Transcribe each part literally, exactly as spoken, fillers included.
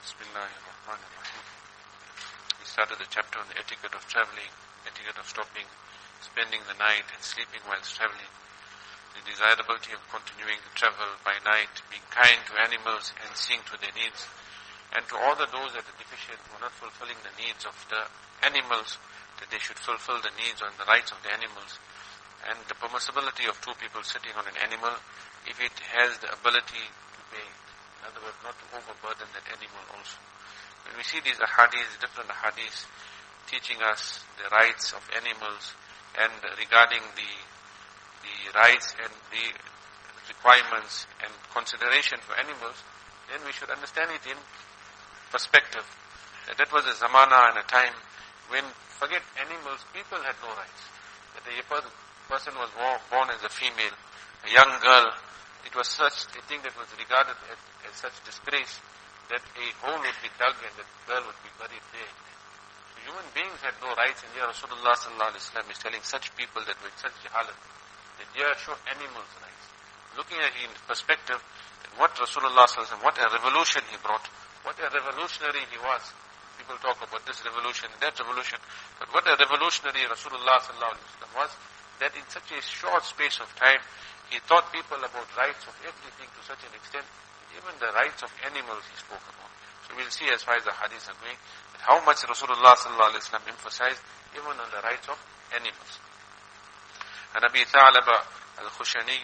Bismillahirrahmanirrahim. We started the chapter on the etiquette of traveling, etiquette of stopping, spending the night and sleeping whilst traveling, the desirability of continuing to travel by night, being kind to animals and seeing to their needs, and to all the those that are deficient who are not fulfilling the needs of the animals, that they should fulfill the needs and the rights of the animals, and the permissibility of two people sitting on an animal if it has the ability to pay. In other words, not to overburden that animal also. When we see these ahadith, different ahadith, teaching us the rights of animals and regarding the the rights and the requirements and consideration for animals, then we should understand it in perspective. That, that was a zamana and a time when, forget animals, people had no rights. That a person was born as a female, a young girl, it was such a thing that was regarded as, as such disgrace that a hole would be dug and the girl would be buried there. So human beings had no rights, and here Rasulullah sallallahu alaihi wasallam is telling such people that with such jahalat, that here show animals' rights. Looking at it in perspective, that what Rasulullah sallallahu alaihi wasallam, what a revolution he brought, what a revolutionary he was. People talk about this revolution, that revolution, but what a revolutionary Rasulullah sallallahu alaihi wasallam was, that in such a short space of time, he taught people about rights of everything to such an extent, even the rights of animals he spoke about. So we'll see as far as the hadiths are going, that how much Rasulullah sallallahu alaihi wasallam emphasized even on the rights of animals. And Abi Tha'laba al-Khushani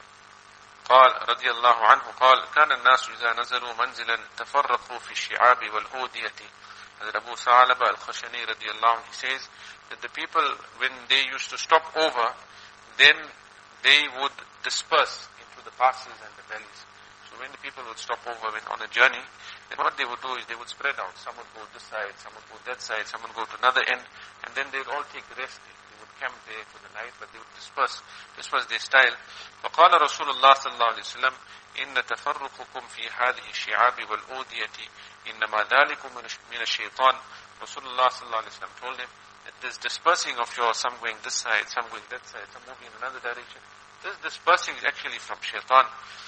قال رضي الله عنه قال كان الناس إذا نزلوا منزلا تفرقوا في الشعاب والأودية. Hazrat Abu Tha'laba al-Khushani radiallahu anhu, he says that the people, when they used to stop over, then they would disperse into the passes and the valleys. So when the people would stop over when on a journey, then what they would do is they would spread out. Some would go this side, some would go that side, some would go to another end, and then they would all take rest. They would camp there for the night, but they would disperse. This was their style. فقال رسول الله صلى الله عليه وسلم إن تفرقكم في هذه الشعاب والأودية إنما ذلك من الشيطان. Rasulullah sallallahu alaihi wasallam told him that this dispersing of yours, some going this side, some going that side, some moving in another direction, this dispersing is actually from shaitan.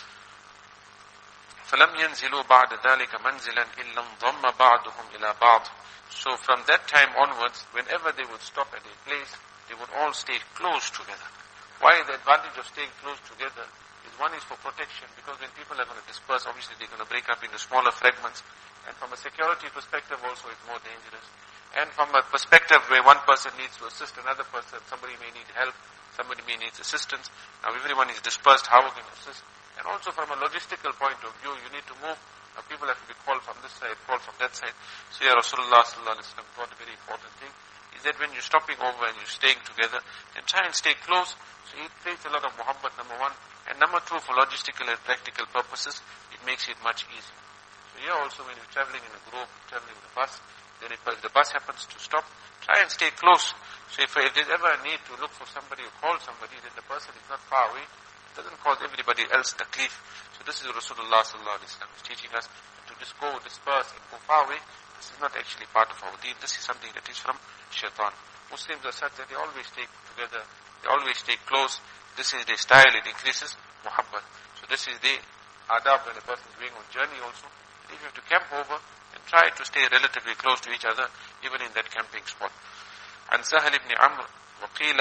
فَلَمْ يَنْزِلُوا بَعْدَ ذَلِكَ مَنْزِلًا إِلَّا انضَمَّ بَعْضُهُمْ إِلَى بَعْضٍ. So from that time onwards, whenever they would stop at a place, they would all stay close together. Why the advantage of staying close together is, one is for protection, because when people are going to disperse, obviously they're going to break up into smaller fragments. And from a security perspective also, it's more dangerous. And from a perspective where one person needs to assist another person, somebody may need help, somebody may need assistance. Now everyone is dispersed, how we can assist? And also from a logistical point of view, you need to move. Now people have to be called from this side, called from that side. So here Rasulullah sallallahu alaihi wasallam taught a very important thing, is that when you're stopping over and you're staying together, then try and stay close. So it creates a lot of muhabbat, number one. And number two, for logistical and practical purposes, it makes it much easier. So here also, when you're traveling in a group, traveling in a bus, then if the bus happens to stop, try and stay close. So if, if there's ever a need to look for somebody or call somebody, then the person is not far away. It doesn't cause everybody else taklif. So this is Rasulullah sallallahu alaihi wasallam is teaching us to just go, disperse and go far away. This is not actually part of our deen. This is something that is from shaitan. Muslims are such that they always stay together, they always stay close. This is their style, it increases muhabbat. So this is the adab when a person is going on journey also. If you have to camp over, and try to stay relatively close to each other, even in that camping spot. And Sahal ibn Amr, وقيل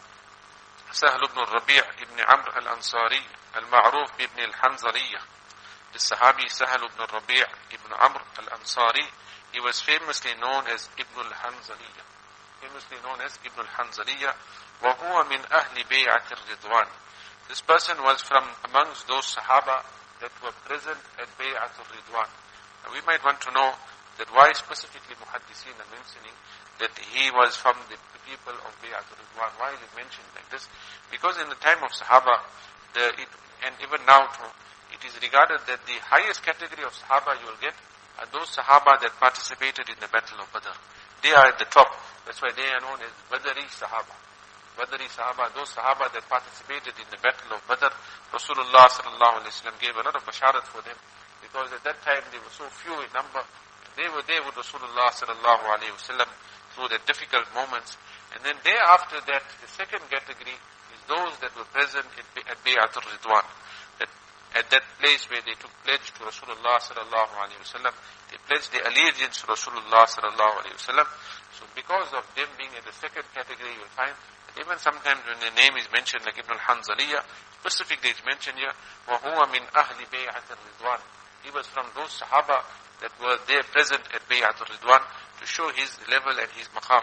Sahal ibn Rabi' ibn Amr al-Ansari, al-Ma'ruf ibn al-Hanzaliyah. The Sahabi Sahal ibn Rabi' ibn Amr al-Ansari, he was famously known as Ibn al-Hanzaliyah. Famously known as Ibn al-Hanzaliyah. وَهُوَ مِنْ أَهْلِ بَيْعَةِ الرِّضْوَانِ. This person was from amongst those Sahaba that were present at Bay'at al-Ridwan. Now we might want to know that why specifically Muhaddithin are mentioning that he was from the people of Bay'at al-Ridwan. Why is it mentioned like this? Because in the time of Sahaba, the, it, and even now too, it is regarded that the highest category of Sahaba you will get are those Sahaba that participated in the Battle of Badr. They are at the top. That's why they are known as Badri Sahaba. Badri Sahaba, those Sahaba that participated in the Battle of Badr, Rasulullah sallallahu alaihi wasallam gave a lot of basharat for them, because at that time they were so few in number. They were there with Rasulullah sallallahu alaihi wasallam through the difficult moments. And then thereafter that, the second category is those that were present at Bay'at al-Ridwan. That at that place where they took pledge to Rasulullah sallallahu alayhi wasallam. They pledged their allegiance to Rasulullah sallallahu alayhi wasallam. So because of them being in the second category, you will find that even sometimes when their name is mentioned, like Ibn al-Hanzaliyah, specifically it's mentioned here, وَهُوَ مِنْ أَهْلِ بَيْعَةِ الرِّضْوَانِ. He was from those Sahaba that were there present at Bay'at al-Ridwan to show his level and his maqam.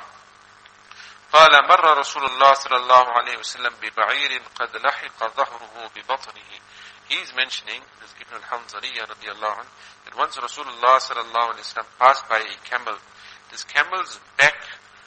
قال مر رسول الله صلى الله عليه وسلم ببعير قد لحق ظهره ببطنه. He is mentioning, this Ibn al-Hanzaliyah radiallahu anh, that once Rasulullah sallallahu alayhi wa sallam passed by a camel, this camel's back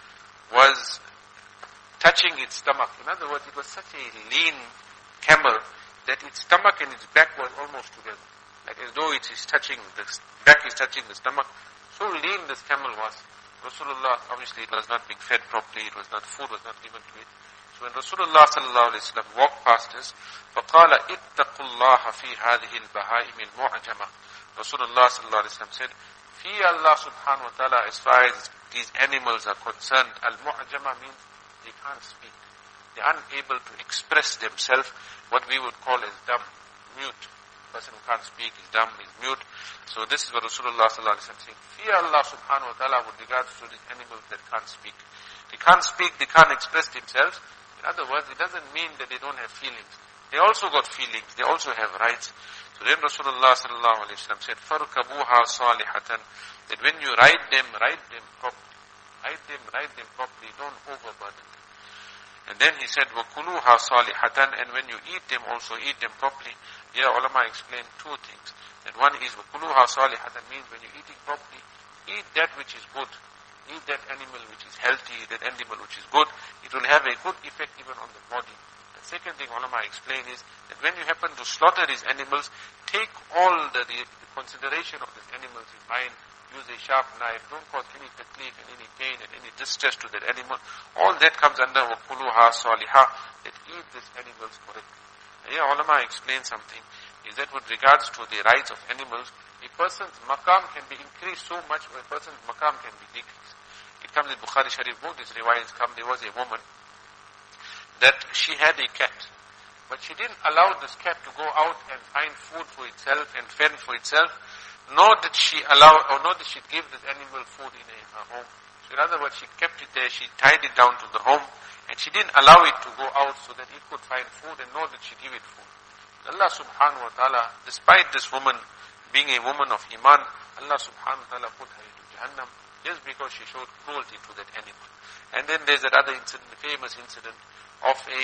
was touching its stomach. In other words, it was such a lean camel that its stomach and its back was almost together. Like as though it is touching, the back is touching the stomach. So lean this camel was. Rasulullah, obviously it was not being fed properly, it was not, food was not given to it. So when Rasulullah sallallahu alayhi wa sallam walked past us, فَقَالَ اتَّقُوا اللَّهَ فِي هَذِهِ الْبَهَائِمِ الْمُعْجَمَةِ. Rasulullah sallallahu alayhi wa sallam said, fear Allah subhanahu wa ta'ala as far as these animals are concerned. Al-mu'jama means they can't speak. They are unable to express themselves, what we would call as dumb, mute. The person who can't speak is dumb, is mute. So this is what Rasulullah sallallahu alayhi wa sallam saying. Fear Allah subhanahu wa ta'ala with regards to these animals that can't speak. They can't speak, they can't express themselves. In other words, it doesn't mean that they don't have feelings. They also got feelings, they also have rights. So then Rasulullah sallallahu alayhi wa sallam said, فَرْكَبُوهَا صَالِحَةً, that when you ride them, ride them properly. Ride them, ride them properly, don't overburden them. And then he said, وَكُلُوهَا صَالِحَةً, and when you eat them, also eat them properly. Here ulama explained two things. That one is, وَكُلُوهَا صَالِحَةً means when you're eating properly, eat that which is good. Eat that animal which is healthy, that animal which is good. It will have a good effect even on the body. The second thing ulama explain is that when you happen to slaughter these animals, take all the, the, the consideration of these animals in mind. Use a sharp knife. Don't cause any taklif and any pain and any distress to that animal. All that comes under وَكُلُوهَا صَالِحَةً, that eat these animals correctly. And here ulama explain something, is that with regards to the rights of animals, a person's maqam can be increased so much, or a person's maqam can be decreased. It comes in Bukhari Sharif, both these riwayats come. There was a woman that she had a cat, but she didn't allow this cat to go out and find food for itself and fend for itself, nor did she allow, or nor did she give this animal food in a, her home. So in other words, she kept it there, she tied it down to the home, and she didn't allow it to go out so that it could find food, and nor did she give it food. Allah subhanahu wa ta'ala, despite this woman being a woman of iman, Allah subhanahu wa ta'ala put her into Jahannam just because she showed cruelty to that animal. And then there's that other incident, the famous incident of a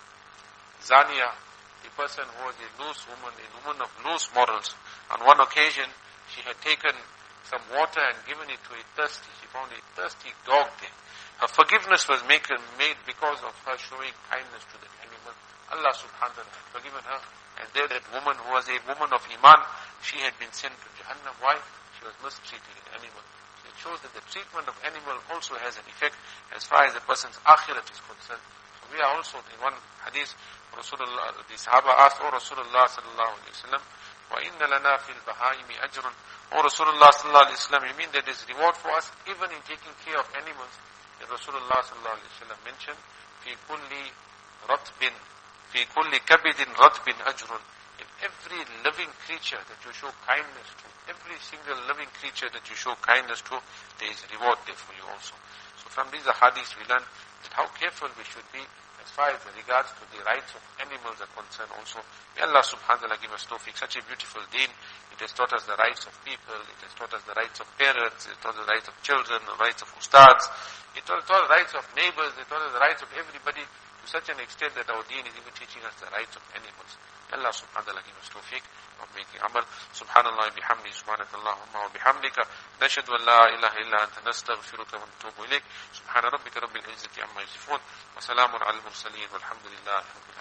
zaniya, a person who was a loose woman, a woman of loose morals. On one occasion, she had taken some water and given it to a thirsty. She found a thirsty dog there. Her forgiveness was made, made because of her showing kindness to that animal. Allah subhanahu wa ta'ala had forgiven her. And there that woman who was a woman of iman, she had been sent to Jahannam. Why? She was mistreating an animal. So it shows that the treatment of animal also has an effect as far as the person's akhirat is concerned. So we are also, in one hadith, Rasulullah, the Sahaba asked, O Rasulullah sallallahu alayhi wa sallam, وَإِنَّ لَنَا فِي الْبَهَائِمِ أَجْرٌ. O Rasulullah sallallahu alayhi wa sallam, you mean that there is reward for us even in taking care of animals? That Rasulullah sallallahu alayhi wa sallam mentioned, فِي كُلِّ رَطْبٍ فِي كُلِّ كَبِدٍ رَطْبٍ أَجْرٌ. In every living creature that you show kindness to, every single living creature that you show kindness to, there is reward there for you also. So from these hadiths we learn that how careful we should be as far as regards to the rights of animals are concerned also. May Allah subhanahu wa ta'ala give us tawfiq. Such a beautiful deen. It has taught us the rights of people, it has taught us the rights of parents, it has taught us the rights of children, the rights of ustads, it has taught us the rights of neighbors, it has taught us the rights of everybody, to such an extent that our deen is even teaching us the rights of animals. Allah subhanahu wa ta'ala give us tawfiq of making amal. Subhanallah bihamdi, subhanakallahumma wa bihamdika, nashhadu an la ilaha illa anta nastaghfiruka wa natubu ilayk. Subhana rabbika rabbil izzati amma yasifun, wa salamun ala al-mursaleen, walhamdulillahi rabbil alamin.